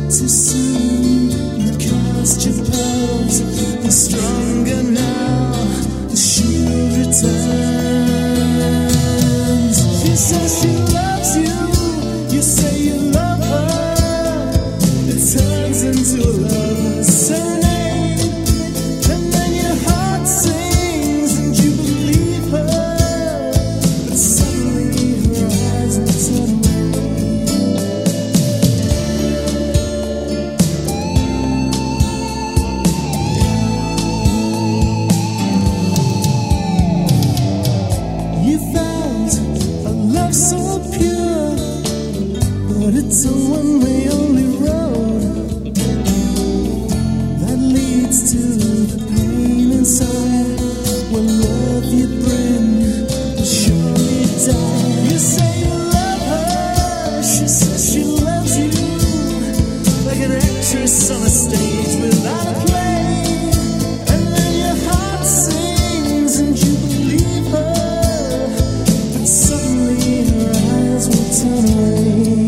too soon. You cast your pearls, you're stronger now. She returns. She says she loves you. You say you love her. It turns into a lover's serenade, and then your heart sings and you believe her. But suddenly her eyes will turn away. So pure, but it's a one-way only road that leads to the pain inside. When love you bring will surely die. You say you love her, she says she loves you, like an actress on a stage without a play. And then your heart sings and you believe her, but suddenly will turn away.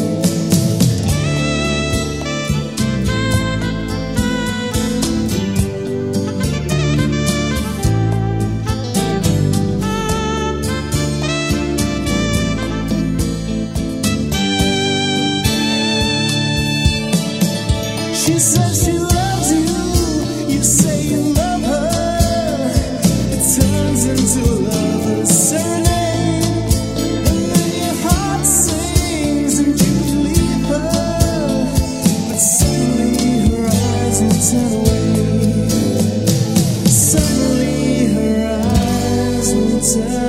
She says she loves you, you say you love her. It turns into a lover's serenade. Turn away. Suddenly her eyes will turn